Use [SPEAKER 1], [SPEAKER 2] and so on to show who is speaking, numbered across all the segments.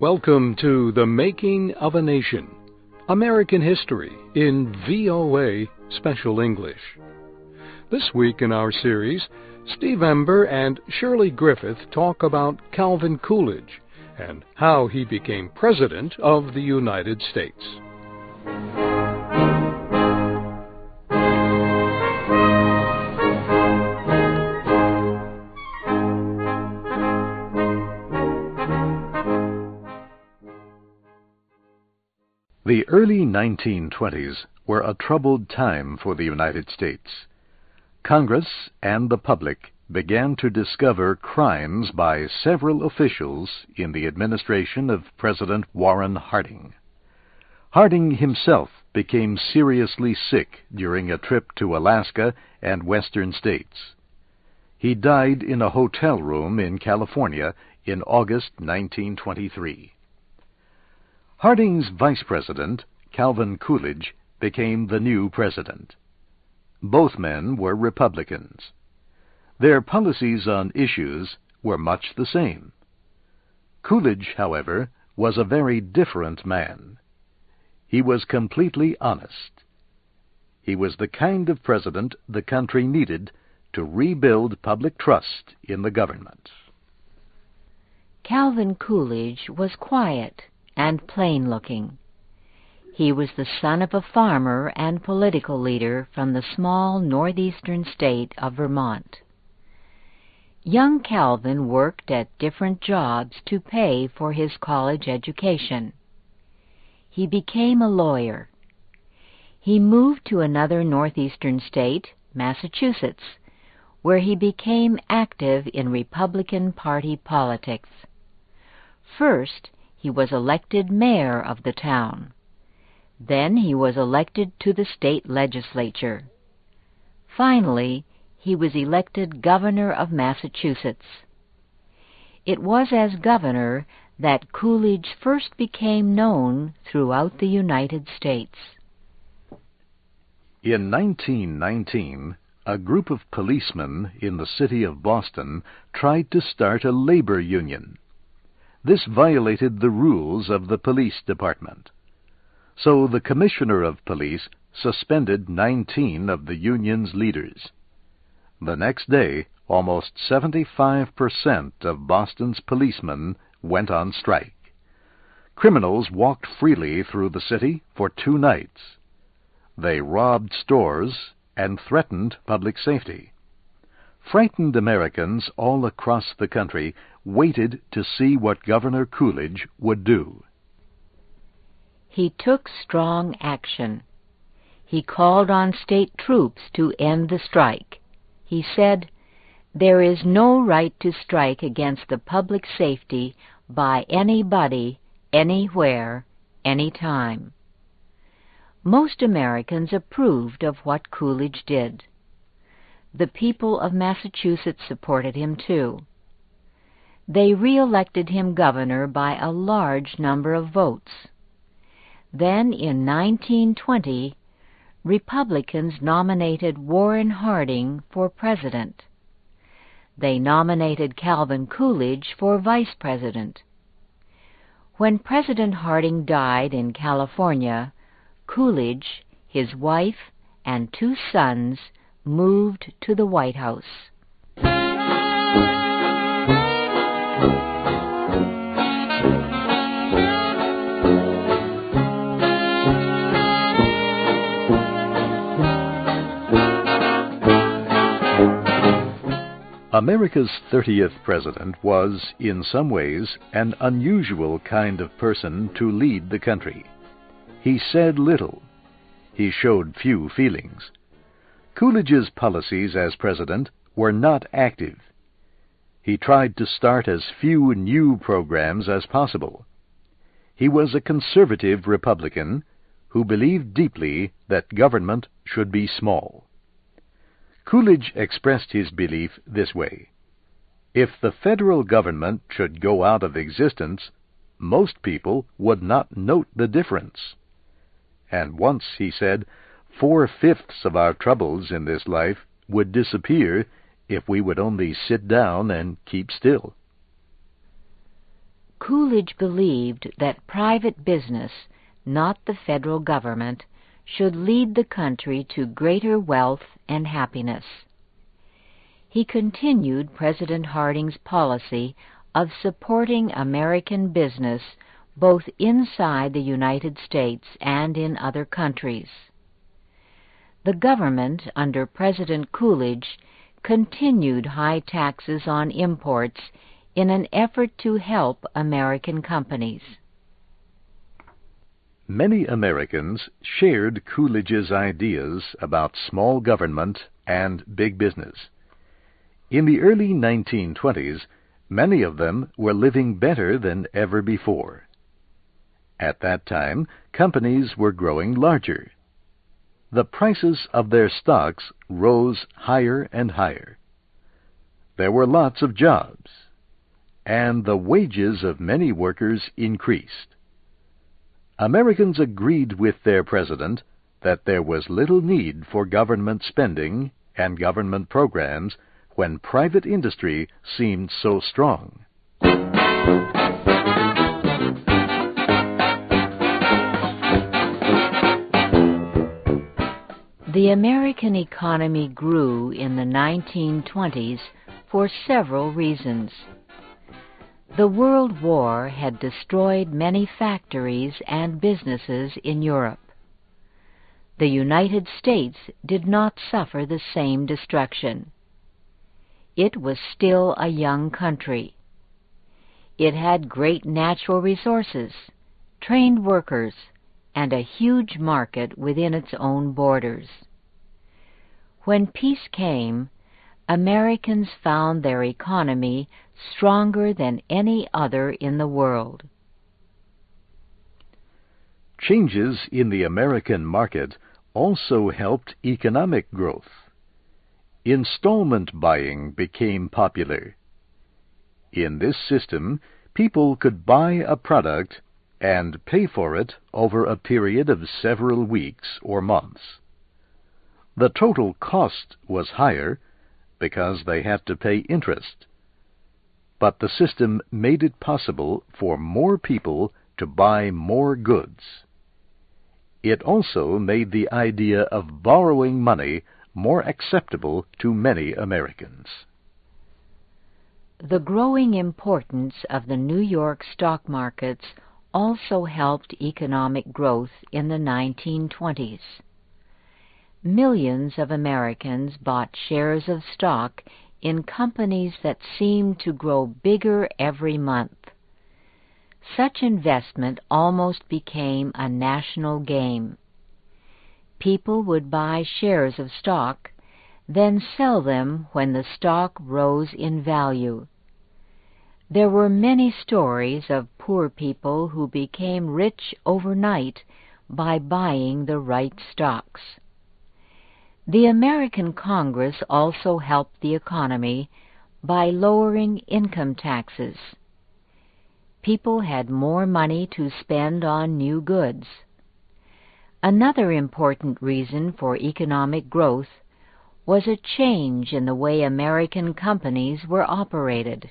[SPEAKER 1] Welcome to The Making of a Nation, American History in VOA Special English. This week in our series, Steve Ember and Shirley Griffith talk about Calvin Coolidge and how he became President of the United States.
[SPEAKER 2] The early 1920s were a troubled time for the United States. Congress and the public began to discover crimes by several officials in the administration of President Warren Harding. Harding himself became seriously sick during a trip to Alaska and western states. He died in a hotel room in California in August 1923. Harding's vice president, Calvin Coolidge, became the new president. Both men were Republicans. Their policies on issues were much the same. Coolidge, however, was a very different man. He was completely honest. He was the kind of president the country needed to rebuild public trust in the government.
[SPEAKER 3] Calvin Coolidge was quiet and plain-looking. He was the son of a farmer and political leader from the small northeastern state of Vermont. Young Calvin worked at different jobs to pay for his college education. He became a lawyer. He moved to another northeastern state, Massachusetts, where he became active in Republican Party politics. First, he was elected mayor of the town. Then he was elected to the state legislature. Finally, he was elected governor of Massachusetts. It was as governor that Coolidge first became known throughout the United States.
[SPEAKER 2] In 1919, a group of policemen in the city of Boston tried to start a labor union. This violated the rules of the police department. So the commissioner of police suspended 19 of the union's leaders. The next day, almost 75% of Boston's policemen went on strike. Criminals walked freely through the city for 2 nights. They robbed stores and threatened public safety. Frightened Americans all across the country waited to see what Governor Coolidge would do.
[SPEAKER 3] He took strong action. He called on state troops to end the strike. He said, "There is no right to strike against the public safety by anybody, anywhere, anytime." Most Americans approved of what Coolidge did. The people of Massachusetts supported him too. They re-elected him governor by a large number of votes. Then in 1920, Republicans nominated Warren Harding for president. They nominated Calvin Coolidge for vice president. When President Harding died in California, Coolidge, his wife, and 2 sons moved to the White House.
[SPEAKER 2] America's 30th president was, in some ways, an unusual kind of person to lead the country. He said little. He showed few feelings. Coolidge's policies as president were not active. He tried to start as few new programs as possible. He was a conservative Republican who believed deeply that government should be small. Coolidge expressed his belief this way: if the federal government should go out of existence, most people would not note the difference. And once he said, 4/5 of our troubles in this life would disappear if we would only sit down and keep still.
[SPEAKER 3] Coolidge believed that private business, not the federal government, should lead the country to greater wealth and happiness. He continued President Harding's policy of supporting American business both inside the United States and in other countries. The government under President Coolidge continued high taxes on imports in an effort to help American companies.
[SPEAKER 2] Many Americans shared Coolidge's ideas about small government and big business. In the early 1920s, many of them were living better than ever before. At that time, companies were growing larger. The prices of their stocks rose higher and higher. There were lots of jobs, and the wages of many workers increased. Americans agreed with their president that there was little need for government spending and government programs when private industry seemed so strong.
[SPEAKER 3] The American economy grew in the 1920s for several reasons. The World War had destroyed many factories and businesses in Europe. The United States did not suffer the same destruction. It was still a young country. It had great natural resources, trained workers, and a huge market within its own borders. When peace came, Americans found their economy stronger than any other in the world.
[SPEAKER 2] Changes in the American market also helped economic growth. Installment buying became popular. In this system, people could buy a product and pay for it over a period of several weeks or months. The total cost was higher because they had to pay interest, but the system made it possible for more people to buy more goods. It also made the idea of borrowing money more acceptable to many Americans.
[SPEAKER 3] The growing importance of the New York stock markets also helped economic growth in the 1920s. Millions of Americans bought shares of stock in companies that seemed to grow bigger every month. Such investment almost became a national game. People would buy shares of stock, then sell them when the stock rose in value. There were many stories of poor people who became rich overnight by buying the right stocks. The American Congress also helped the economy by lowering income taxes. People had more money to spend on new goods. Another important reason for economic growth was a change in the way American companies were operated.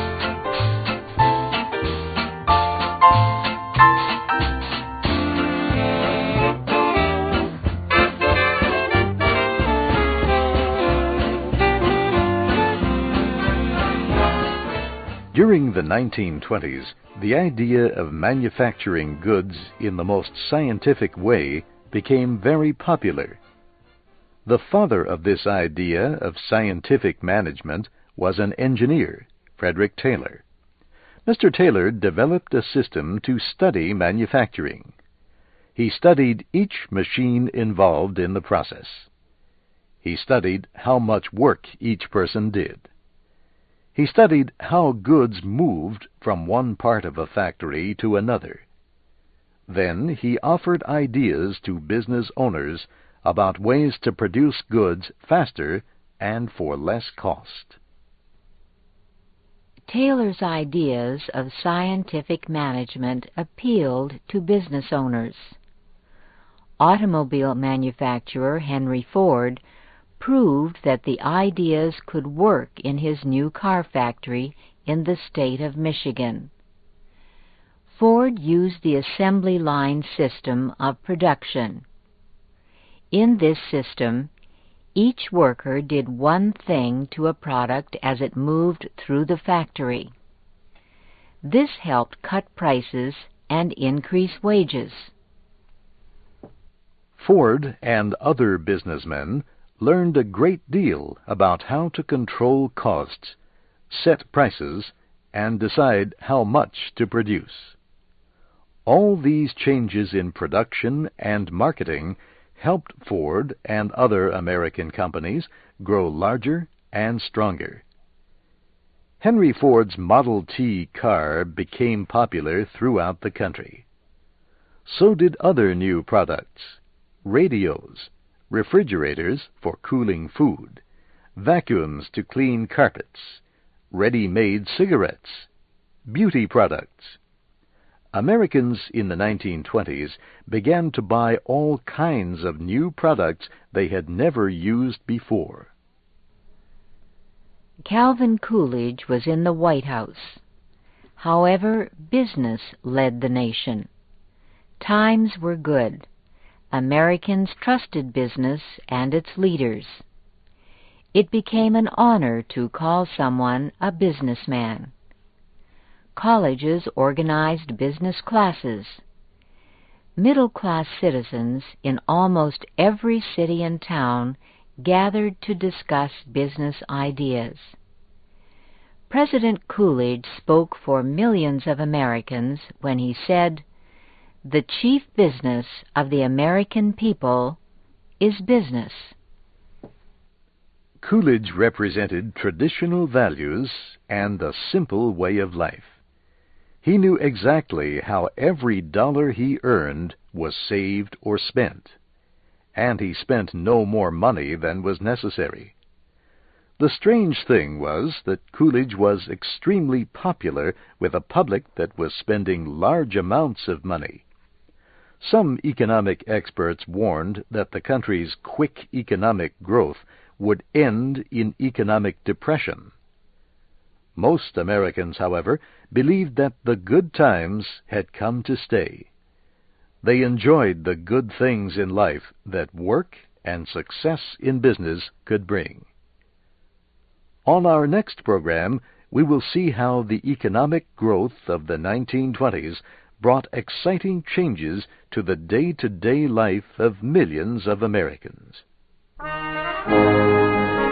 [SPEAKER 2] During the 1920s, the idea of manufacturing goods in the most scientific way became very popular. The father of this idea of scientific management was an engineer, Frederick Taylor. Mr. Taylor developed a system to study manufacturing. He studied each machine involved in the process. He studied how much work each person did. He studied how goods moved from one part of a factory to another. Then he offered ideas to business owners about ways to produce goods faster and for less cost.
[SPEAKER 3] Taylor's ideas of scientific management appealed to business owners. Automobile manufacturer Henry Ford proved that the ideas could work in his new car factory in the state of Michigan. Ford used the assembly line system of production. In this system, each worker did one thing to a product as it moved through the factory. This helped cut prices and increase wages.
[SPEAKER 2] Ford and other businessmen learned a great deal about how to control costs, set prices, and decide how much to produce. All these changes in production and marketing helped Ford and other American companies grow larger and stronger. Henry Ford's Model T car became popular throughout the country. So did other new products: radios, refrigerators for cooling food, vacuums to clean carpets, ready-made cigarettes, beauty products. Americans in the 1920s began to buy all kinds of new products they had never used before.
[SPEAKER 3] Calvin Coolidge was in the White House. However, business led the nation. Times were good. Americans trusted business and its leaders. It became an honor to call someone a businessman. Colleges organized business classes. Middle-class citizens in almost every city and town gathered to discuss business ideas. President Coolidge spoke for millions of Americans when he said, "The chief business of the American people is business."
[SPEAKER 2] Coolidge represented traditional values and a simple way of life. He knew exactly how every dollar he earned was saved or spent, and he spent no more money than was necessary. The strange thing was that Coolidge was extremely popular with a public that was spending large amounts of money. Some economic experts warned that the country's quick economic growth would end in economic depression. Most Americans, however, believed that the good times had come to stay. They enjoyed the good things in life that work and success in business could bring. On our next program, we will see how the economic growth of the 1920s brought exciting changes to the day-to-day life of millions of Americans.